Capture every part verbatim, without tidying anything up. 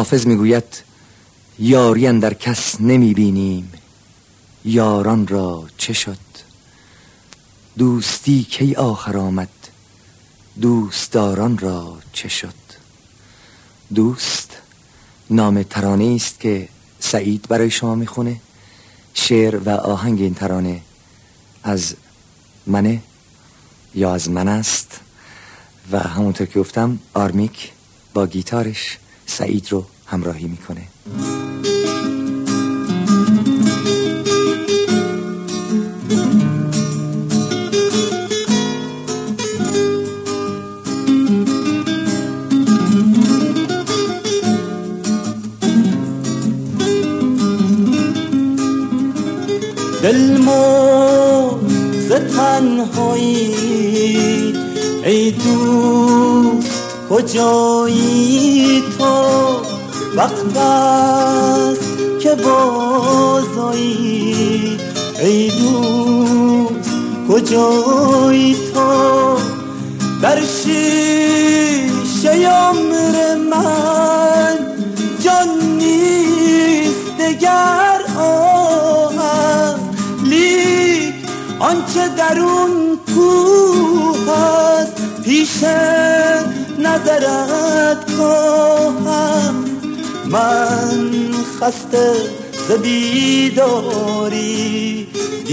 حافظ میگوید یاری اندر کس نمی بینیم، یاران را چه شد؟ دوستی کی آخر آمد، دوستداران را چه شد؟ دوست نام ترانه است که سعید برای شما میخونه. شعر و آهنگ این ترانه از منه یا از من است و همونطور که گفتم آرمیک با گیتارش سعید رو همراهی میکنه. دل مرز تنهایی ای دوست کجایی تو؟ وقت است که بازایی ای دوست کجایی تو؟ در شیشه عمر من جان نیست دگر آهم، لیک آنچه در اون کوه است پیش نظرت خواهم. من خسته ز بیداری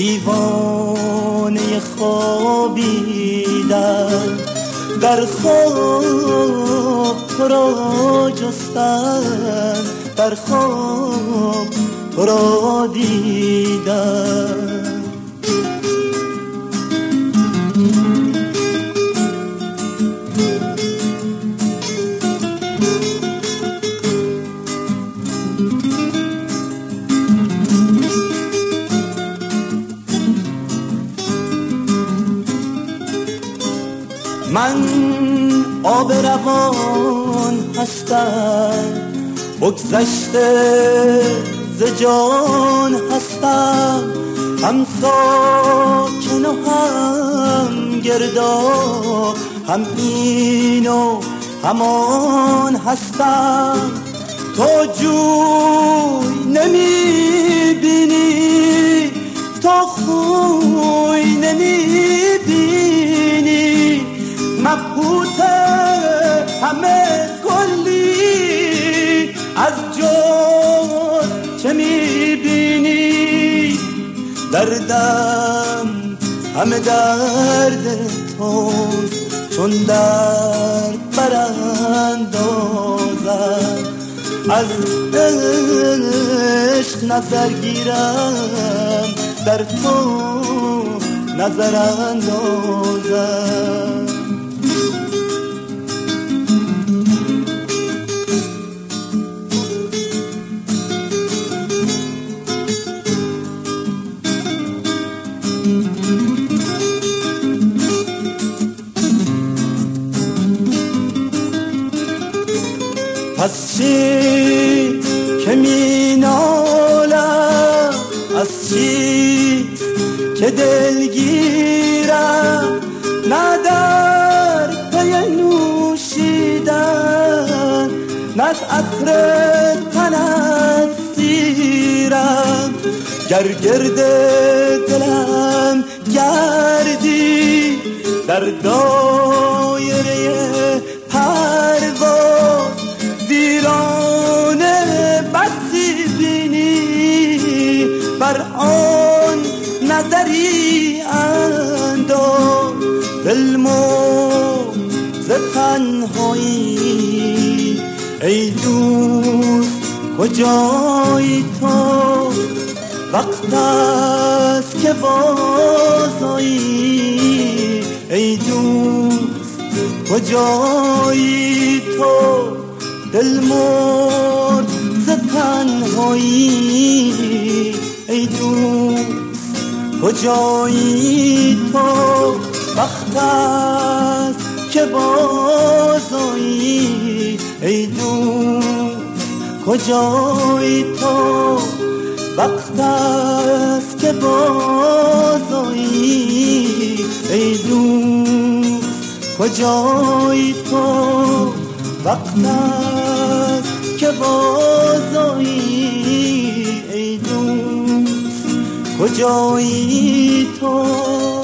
دیوانه خوابیدن، در خواب تو را جستن، در خواب تو را دیدن. من آب روان هستم، بگذشته ز جان هستم، هم ساکن و هم گرداب، هم این و همان هستم. تو جوی نمی بینی، تو خوی نمی بینی، مبهوت همه کلی از جز چه میبینی؟ دردم همه درد توست، چون درد براندازم، از عشق نظر گیرم، در تو نظر اندازم. پس چی که می نالم، از چی که دلگیرم، نه در پی نوشیدن، نه از عطر تنت سیرم. گر گرد دلم گردی، در دایره پرواز ویرانه بسی بینی، بر آن نظری انداز. دل مرز تنهایی ای دوست کجایی تو؟ وقت است که بازایی ای دوست کجایی تو؟ دل مرز تنهایی ای دوست کجایی تو؟ وقت است که بازایی ای دوست کجایی تو؟ وقت است که بازایی ای دوست کجایی تو؟ وقت است که بازایی ای دوست کجایی تو